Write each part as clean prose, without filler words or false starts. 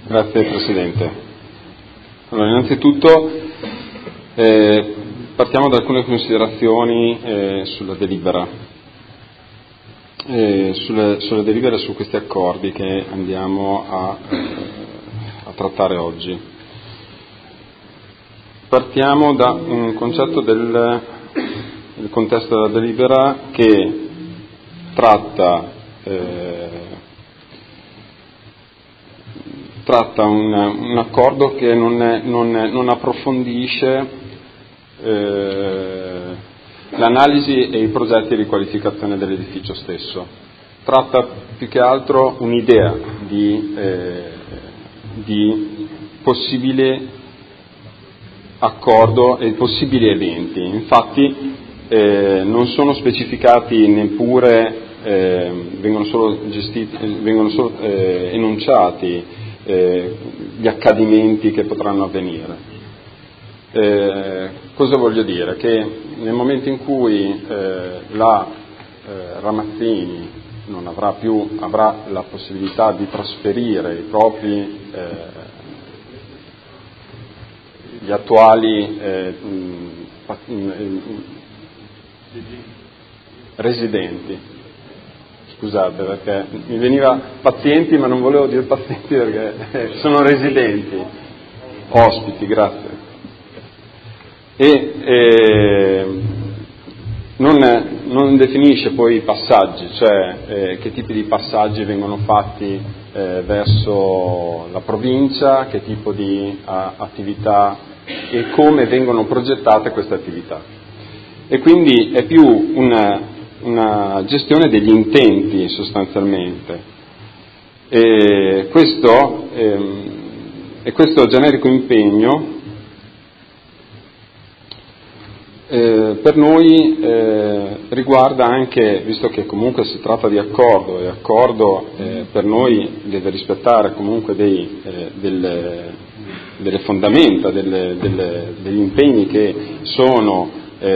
Grazie Presidente. Allora, innanzitutto partiamo da alcune considerazioni sulla delibera, sulla delibera su questi accordi che andiamo a trattare oggi. Partiamo da un concetto del contesto della delibera che tratta un accordo che non approfondisce l'analisi e i progetti di riqualificazione dell'edificio stesso. Tratta più che altro un'idea di possibile accordo e possibili eventi. Infatti non sono specificati neppure, vengono solo enunciati gli accadimenti che potranno avvenire. Cosa voglio dire? Che nel momento in cui la Ramazzini non avrà la possibilità di trasferire i propri gli attuali residenti, scusate perché mi veniva pazienti ma non volevo dire pazienti perché sono residenti, ospiti, grazie, e non definisce poi i passaggi, cioè che tipi di passaggi vengono fatti verso la provincia, che tipo di attività e come vengono progettate queste attività. E quindi è più una gestione degli intenti sostanzialmente. E questo generico impegno per noi riguarda anche, visto che comunque si tratta di accordo, e accordo per noi deve rispettare comunque delle fondamenta, degli impegni che sono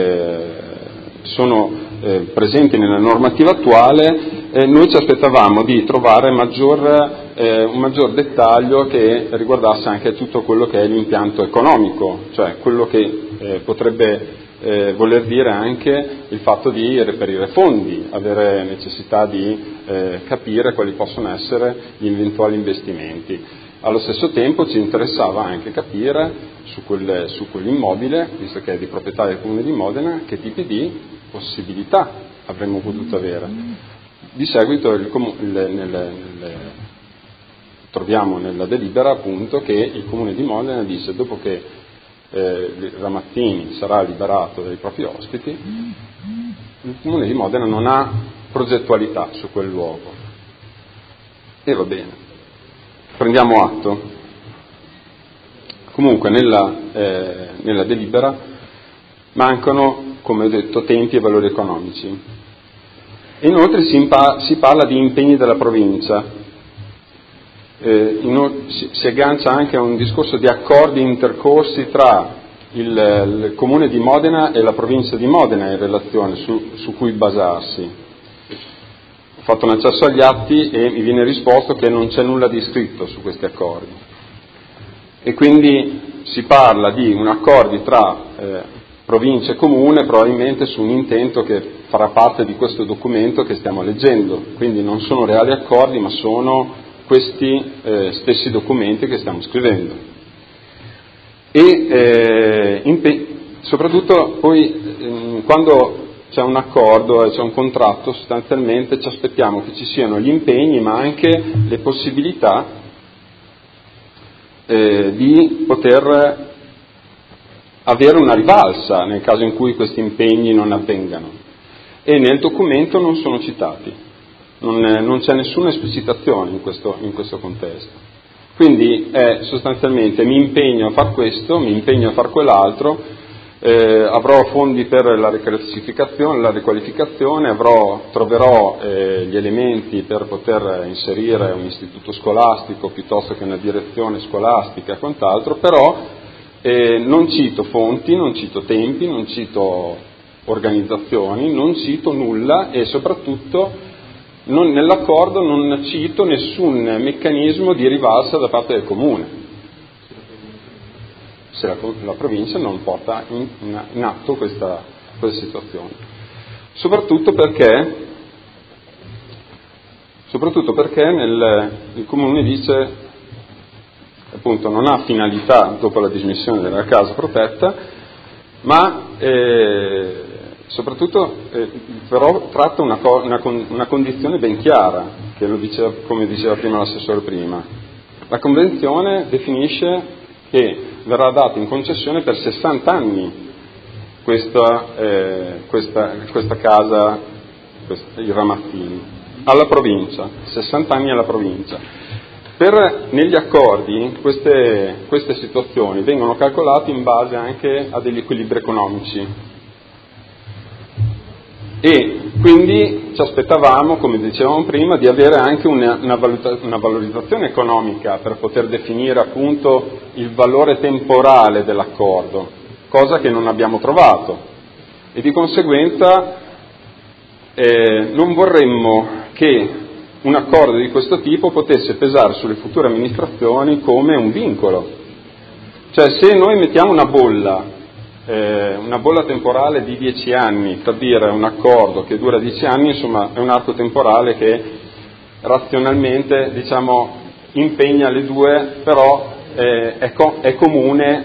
presenti nella normativa attuale, noi ci aspettavamo di trovare un maggior dettaglio che riguardasse anche tutto quello che è l'impianto economico, cioè quello che potrebbe voler dire anche il fatto di reperire fondi, avere necessità di capire quali possono essere gli eventuali investimenti. Allo stesso tempo ci interessava anche capire su quell'immobile, visto che è di proprietà del Comune di Modena, che tipi di possibilità avremmo potuto avere. Di seguito troviamo nella delibera appunto che il Comune di Modena disse, dopo che Ramazzini sarà liberato dai propri ospiti, il Comune di Modena non ha progettualità su quel luogo. E va bene, prendiamo atto. Comunque nella delibera mancano, come ho detto, tempi e valori economici. Inoltre si parla di impegni della provincia. Si aggancia anche a un discorso di accordi intercorsi tra il Comune di Modena e la provincia di Modena in relazione su cui basarsi. Ho fatto un accesso agli atti e mi viene risposto che non c'è nulla di scritto su questi accordi e quindi si parla di un accordo tra provincia e comune, probabilmente su un intento che farà parte di questo documento che stiamo leggendo, quindi non sono reali accordi ma sono questi stessi documenti che stiamo scrivendo. E soprattutto poi quando c'è un accordo e c'è un contratto, sostanzialmente ci aspettiamo che ci siano gli impegni ma anche le possibilità di poter avere una rivalsa nel caso in cui questi impegni non avvengano, e nel documento non sono citati. Non c'è nessuna esplicitazione in questo contesto. Quindi sostanzialmente mi impegno a far questo, mi impegno a far quell'altro, avrò fondi per la riclassificazione, la riqualificazione, troverò gli elementi per poter inserire un istituto scolastico piuttosto che una direzione scolastica e quant'altro, però non cito fonti, non cito tempi, non cito organizzazioni, non cito nulla e soprattutto Nell'accordo non cito nessun meccanismo di rivalsa da parte del comune, se la provincia non porta in atto questa situazione. Soprattutto perché il comune dice, appunto, non ha finalità dopo la dismissione della casa protetta, ma soprattutto però tratta una condizione ben chiara, che lo diceva, come diceva prima l'assessore prima. La convenzione definisce che verrà data in concessione per 60 anni questa casa, i Ramazzini, alla provincia, 60 anni alla provincia. Negli accordi queste situazioni vengono calcolate in base anche a degli equilibri economici e quindi ci aspettavamo, come dicevamo prima, di avere anche una valorizzazione economica per poter definire appunto il valore temporale dell'accordo, cosa che non abbiamo trovato, e di conseguenza non vorremmo che un accordo di questo tipo potesse pesare sulle future amministrazioni come un vincolo. Cioè, se noi mettiamo una bolla temporale di 10 anni, per dire un accordo che dura 10 anni, insomma è un arco temporale che razionalmente, diciamo, impegna le due, però è comune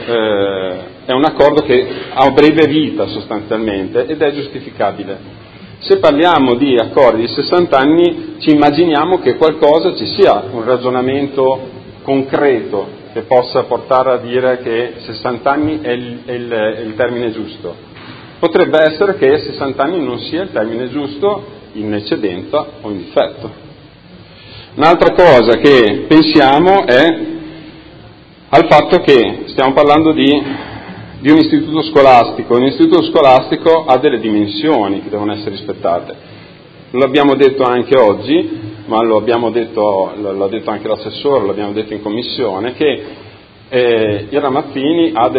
è un accordo che ha breve vita sostanzialmente ed è giustificabile. Se parliamo di accordi di 60 anni ci immaginiamo che qualcosa ci sia, un ragionamento concreto che possa portare a dire che 60 anni è il termine giusto. Potrebbe essere che 60 anni non sia il termine giusto in eccedenza o in difetto. Un'altra cosa che pensiamo è al fatto che stiamo parlando di un istituto scolastico. Un istituto scolastico ha delle dimensioni che devono essere rispettate. Lo abbiamo detto anche oggi, ma l'ha detto anche l'assessore, l'abbiamo detto in commissione, che il Ramazzini ha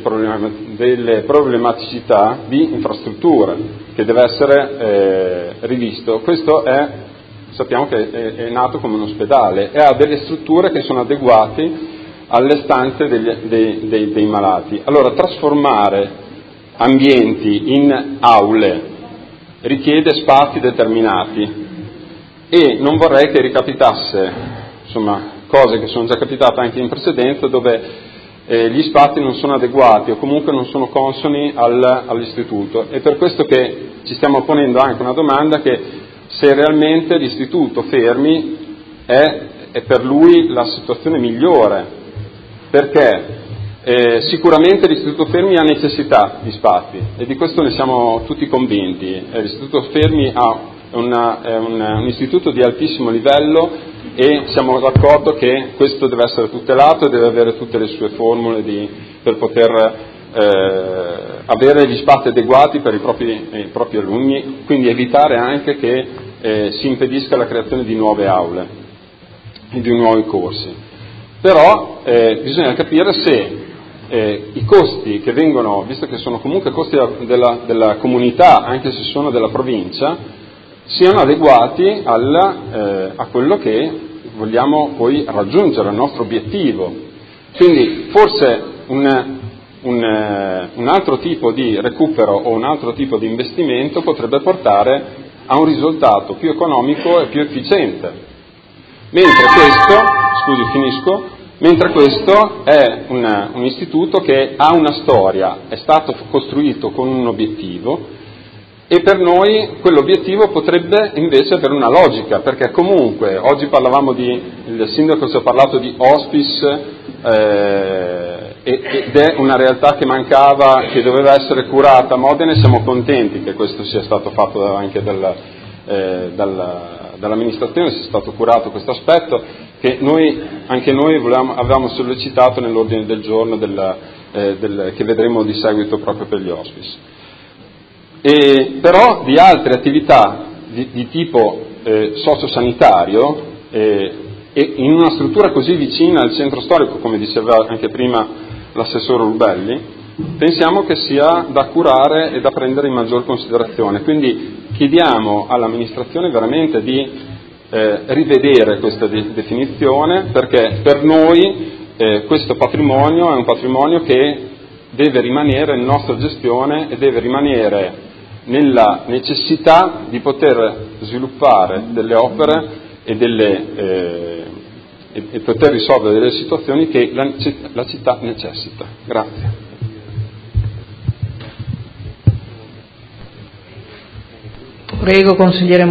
delle problematicità di infrastrutture che deve essere rivisto. Questo sappiamo che è nato come un ospedale e ha delle strutture che sono adeguate alle stanze dei malati. Allora, trasformare ambienti in aule richiede spazi determinati e non vorrei che ricapitasse, insomma, cose che sono già capitate anche in precedenza, dove gli spazi non sono adeguati o comunque non sono consoni all'istituto. È per questo che ci stiamo ponendo anche una domanda, che se realmente l'istituto Fermi è per lui la situazione migliore, perché sicuramente l'Istituto Fermi ha necessità di spazi e di questo ne siamo tutti convinti. L'Istituto Fermi è un istituto di altissimo livello e siamo d'accordo che questo deve essere tutelato e deve avere tutte le sue formule per poter avere gli spazi adeguati per i propri alunni, quindi evitare anche che si impedisca la creazione di nuove aule e di nuovi corsi. Però bisogna capire se i costi che vengono, visto che sono comunque costi della comunità, anche se sono della provincia, siano adeguati a quello che vogliamo poi raggiungere, il nostro obiettivo. Quindi forse un altro tipo di recupero o un altro tipo di investimento potrebbe portare a un risultato più economico e più efficiente. Mentre questo è un istituto che ha una storia, è stato costruito con un obiettivo e per noi quell'obiettivo potrebbe invece avere una logica, perché comunque oggi il sindaco ci ha parlato di hospice ed è una realtà che mancava, che doveva essere curata a Modena, e siamo contenti che questo sia stato fatto anche dall'amministrazione, sia stato curato questo aspetto che anche noi avevamo sollecitato nell'ordine del giorno che vedremo di seguito proprio per gli hospice. Però di altre attività di tipo sociosanitario e in una struttura così vicina al centro storico, come diceva anche prima l'assessore Rubelli, pensiamo che sia da curare e da prendere in maggior considerazione. Quindi chiediamo all'amministrazione veramente di rivedere questa definizione, perché per noi questo patrimonio è un patrimonio che deve rimanere nella nostra gestione e deve rimanere nella necessità di poter sviluppare delle opere e poter risolvere delle situazioni che la città necessita. Grazie. Prego, consigliere